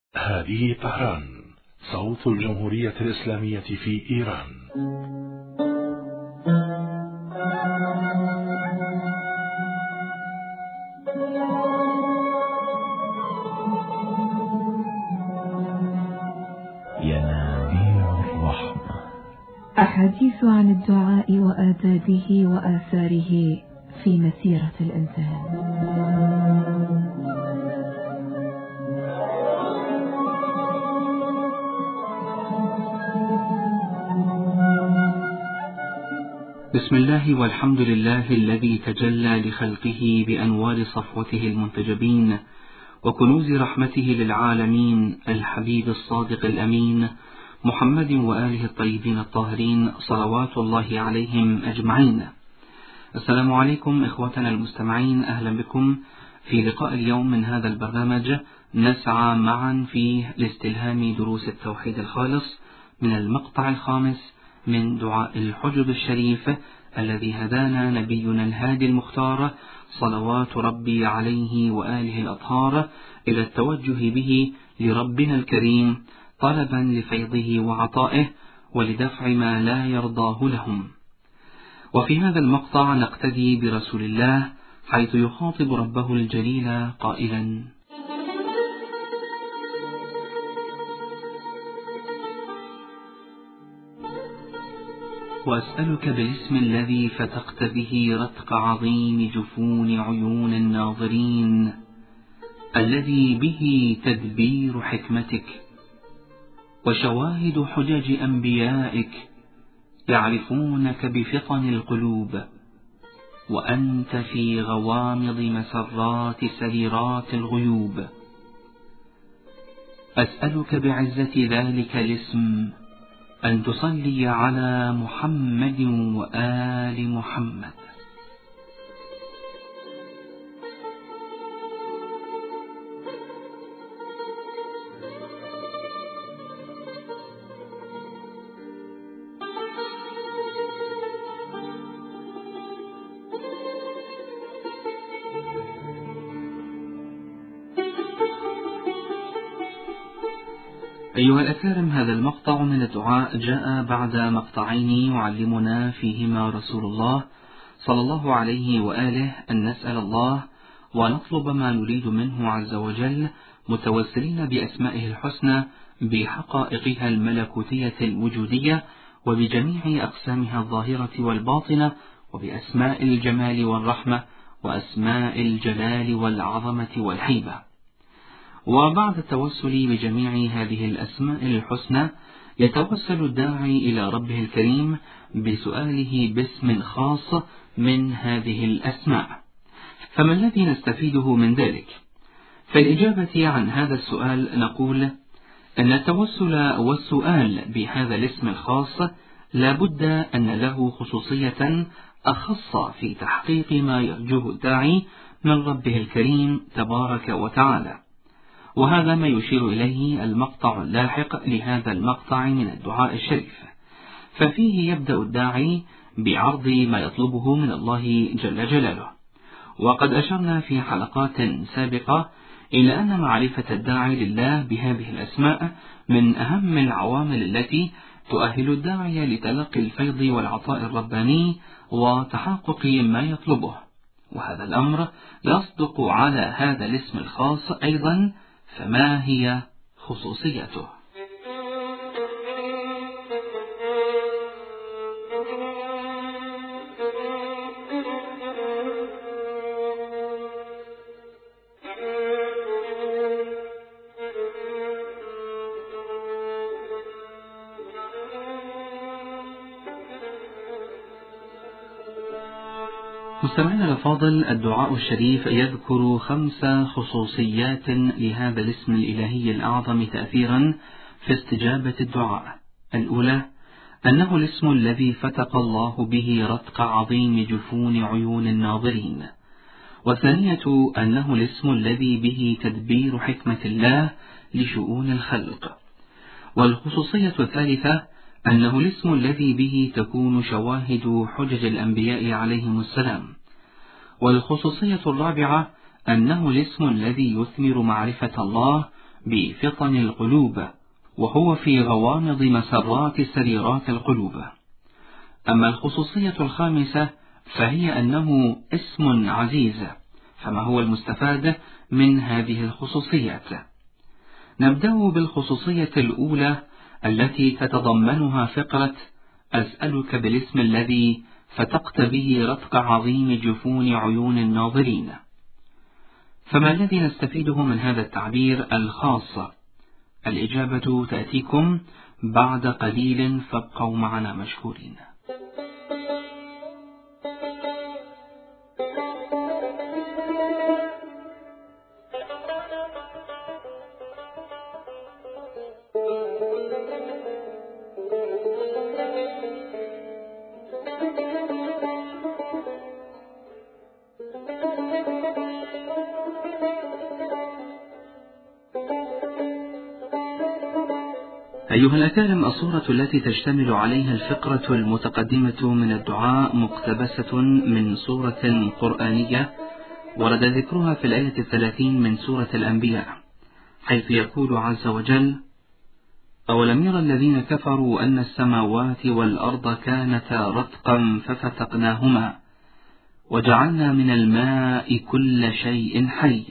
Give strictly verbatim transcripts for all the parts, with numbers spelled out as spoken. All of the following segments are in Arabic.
هذه طهران، صوت الجمهورية الإسلامية في إيران. ينابيع الرحمة، أحاديث عن الدعاء وآدابه وآثاره في مسيرة الإنسان. بسم الله والحمد لله الذي تجلى لخلقه بأنوار صفوته المنتجبين وكنوز رحمته للعالمين، الحبيب الصادق الأمين محمد وآله الطيبين الطاهرين صلوات الله عليهم أجمعين. السلام عليكم إخوتنا المستمعين، أهلا بكم في لقاء اليوم من هذا البرنامج نسعى معا فيه لاستلهام دروس التوحيد الخالص من المقطع الخامس من دعاء الحجب الشريف الذي هدانا نبينا الهادي المختار صلوات ربي عليه وآله الأطهار إلى التوجه به لربنا الكريم طلبا لفيضه وعطائه ولدفع ما لا يرضاه لهم. وفي هذا المقطع نقتدي برسول الله حيث يخاطب ربه الجليل قائلا: وأسألك بالاسم الذي فتقت به رتق عظيم جفون عيون الناظرين، الذي به تدبير حكمتك وشواهد حجج أنبيائك يعرفونك بفطن القلوب، وأنت في غوامض مسرات سريرات الغيوب. أسألك بعزة ذلك الاسم أن تصلي على محمد وآل محمد. أيها الأكارم، هذا المقطع من الدعاء جاء بعد مقطعين يعلمنا فيهما رسول الله صلى الله عليه وآله أن نسأل الله ونطلب ما نريد منه عز وجل متوسلين بأسمائه الحسنى بحقائقها الملكوتية الوجودية وبجميع أقسامها الظاهرة والباطنة، وبأسماء الجمال والرحمة وأسماء الجلال والعظمة والحيبة. وبعد التوسل بجميع هذه الأسماء الحسنى يتوسل الداعي إلى ربه الكريم بسؤاله باسم خاص من هذه الأسماء. فما الذي نستفيده من ذلك؟ فالإجابة عن هذا السؤال نقول أن التوسل والسؤال بهذا الاسم الخاص لا بد أن له خصوصية أخص في تحقيق ما يرجوه الداعي من ربه الكريم تبارك وتعالى، وهذا ما يشير إليه المقطع اللاحق لهذا المقطع من الدعاء الشريف. ففيه يبدأ الداعي بعرض ما يطلبه من الله جل جلاله، وقد أشرنا في حلقات سابقة إلى أن معرفة الداعي لله بهذه الأسماء من أهم العوامل التي تؤهل الداعي لتلقي الفيض والعطاء الرباني وتحقق ما يطلبه، وهذا الأمر يصدق على هذا الاسم الخاص أيضا. فما هي خصوصيته؟ مستمعينا الأفاضل، الدعاء الشريف يذكر خمس خصوصيات لهذا الاسم الإلهي الأعظم تأثيرا في استجابة الدعاء. الأولى أنه الاسم الذي فتق الله به رتق عظيم جفون عيون الناظرين. والثانية أنه الاسم الذي به تدبير حكمة الله لشؤون الخلق. والخصوصية الثالثة أنه الاسم الذي به تكون شواهد حجج الأنبياء عليهم السلام. والخصوصية الرابعة أنه الاسم الذي يثمر معرفة الله بفطن القلوب، وهو في غوامض مسرات سريرات القلوب. أما الخصوصية الخامسة فهي أنه اسم عزيز. فما هو المستفاد من هذه الخصوصيات؟ نبدأ بالخصوصية الأولى التي تتضمنها فقرة أسألك بالاسم الذي فتقت به رتق عظيم جفون عيون الناظرين. فما الذي نستفيده من هذا التعبير الخاص؟ الإجابة تأتيكم بعد قليل، فابقوا معنا مشكورين. أيها الأكارم، الصورة التي تشتمل عليها الفقرة المتقدمة من الدعاء مقتبسة من سورة قرآنية ورد ذكرها في الآية الثلاثين من سورة الأنبياء، حيث يقول عز وجل: أولم يرى الذين كفروا أن السماوات والأرض كانتا رتقا ففتقناهما وجعلنا من الماء كل شيء حي.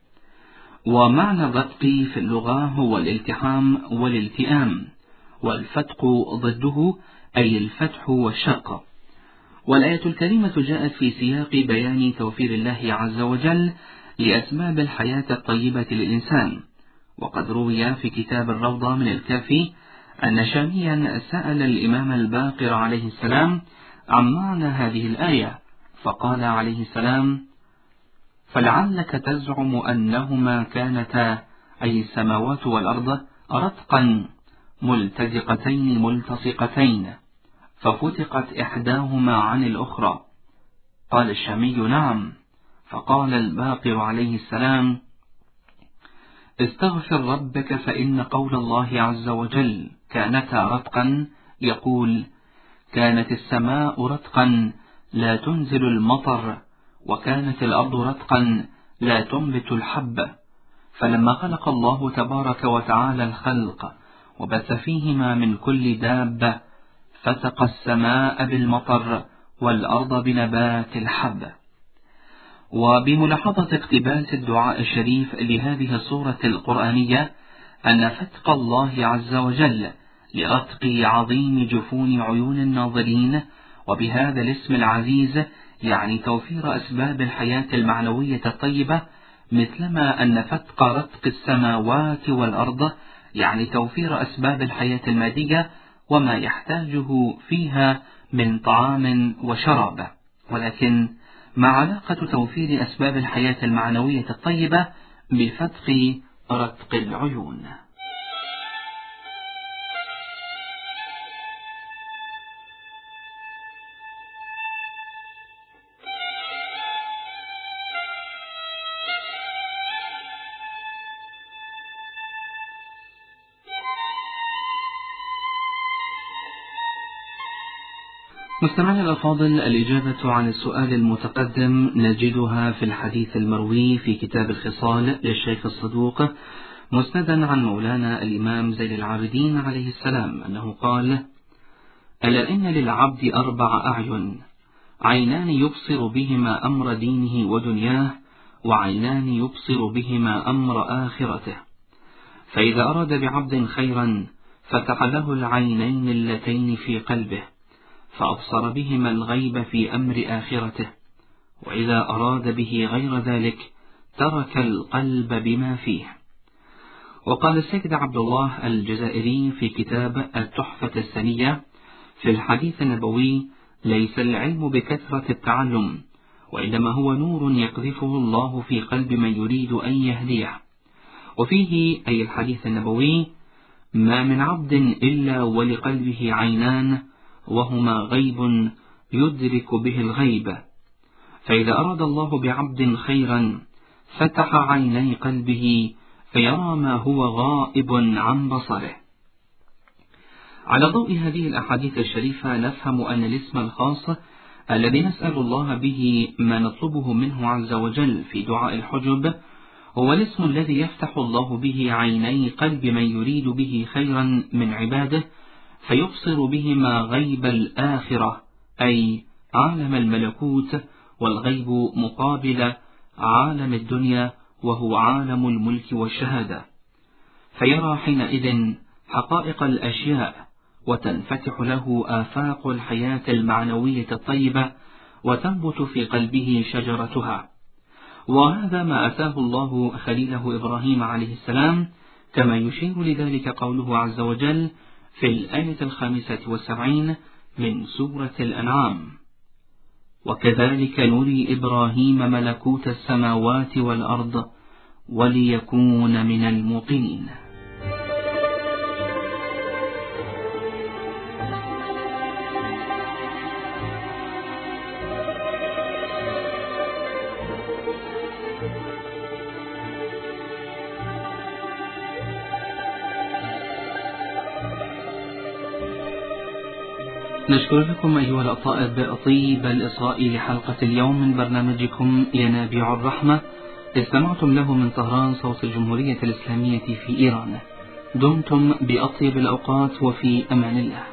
ومعنى الرتق في اللغة هو الالتحام والالتئام، والفتق ضده أي الفتح والشق. والآية الكريمة جاءت في سياق بيان توفير الله عز وجل لأسباب الحياة الطيبة للإنسان. وقد روي في كتاب الروضة من الكافي أن شاميا سأل الإمام الباقر عليه السلام عن معنى هذه الآية، فقال عليه السلام: فلعلك تزعم أنهما كانتا أي السماوات والأرض رتقا ملتزقتين ملتصقتين ففتقت إحداهما عن الأخرى. قال الشامي: نعم. فقال الباقر عليه السلام: استغفر ربك، فإن قول الله عز وجل كانتا رتقا يقول: كانت السماء رتقا لا تنزل المطر، وكانت الأرض رتقا لا تنبت الحب. فلما خلق الله تبارك وتعالى الخلق وبث فيهما من كل دابة فتق السماء بالمطر والأرض بنبات الحب. وبملاحظة اقتباس الدعاء الشريف لهذه السورة القرآنية أن فتق الله عز وجل لرتق عظيم جفون عيون الناظرين، وبهذا الاسم العزيز يعني توفير أسباب الحياة المعنوية الطيبة، مثلما أن فتق رتق السماوات والأرض يعني توفير أسباب الحياة المادية وما يحتاجه فيها من طعام وشراب، ولكن مع علاقة توفير أسباب الحياة المعنوية الطيبة بفتق رتق العيون. مستمعينا الأفاضل، الإجابة عن السؤال المتقدم نجدها في الحديث المروي في كتاب الخصال للشيخ الصدوق مسندا عن مولانا الإمام زين العابدين عليه السلام أنه قال: ألا إن للعبد أربع أعين، عينان يبصر بهما أمر دينه ودنياه، وعينان يبصر بهما أمر آخرته. فإذا أراد بعبد خيرا فتح له العينين اللتين في قلبه فأبصر بهما الغيب في أمر آخرته، وإذا أراد به غير ذلك ترك القلب بما فيه. وقال السيد عبد الله الجزائري في كتاب التحفة السنية في الحديث النبوي: ليس العلم بكثرة التعلم، وإنما هو نور يقذفه الله في قلب من يريد أن يهديه. وفيه أي الحديث النبوي: ما من عبد إلا ولقلبه عينان، وهما غيب يدرك به الغيب. فإذا أراد الله بعبد خيرا فتح عيني قلبه فيرى ما هو غائب عن بصره. على ضوء هذه الأحاديث الشريفة نفهم أن الاسم الخاص الذي نسأل الله به ما نطلبه منه عز وجل في دعاء الحجب هو الاسم الذي يفتح الله به عيني قلب من يريد به خيرا من عباده، فيبصر بهما غيب الآخرة، أي عالم الملكوت، والغيب مقابل عالم الدنيا وهو عالم الملك والشهادة، فيرى حينئذ حقائق الأشياء، وتنفتح له آفاق الحياة المعنوية الطيبة، وتنبت في قلبه شجرتها. وهذا ما أتاه الله خليله إبراهيم عليه السلام، كما يشير لذلك قوله عز وجل في الآية الخامسة والسبعين من سورة الأنعام: وكذلك نري إبراهيم ملكوت السماوات والأرض وليكون من الموقنين. نشكر لكم أيها الأطائب طيب الإصغاء لحلقة اليوم من برنامجكم ينابيع الرحمة، استمعتم له من طهران صوت الجمهورية الإسلامية في إيران. دمتم بأطيب الأوقات وفي أمان الله.